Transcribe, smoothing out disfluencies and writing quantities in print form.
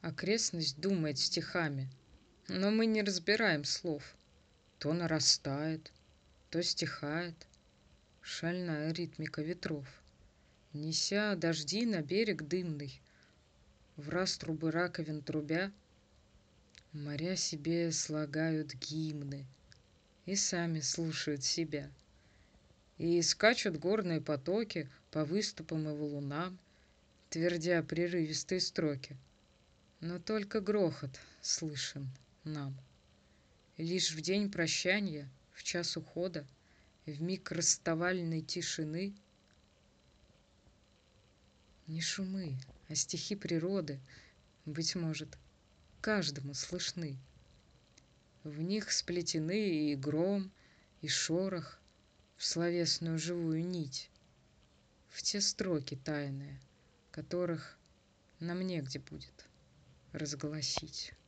Окрестность думает стихами, но мы не разбираем слов. То нарастает, то стихает шальная ритмика ветров, неся дожди на берег дымный, в раз трубы раковин трубя, моря себе слагают гимны и сами слушают себя. И скачут горные потоки по выступам и валунам, твердя прерывистые строки. Но только грохот слышен нам. Лишь в день прощания, в час ухода, в миг расставальной тишины не шумы, а стихи природы, быть может, каждому слышны. В них сплетены и гром, и шорох в словесную живую нить, в те строки тайные, которых нам негде будет разгласить.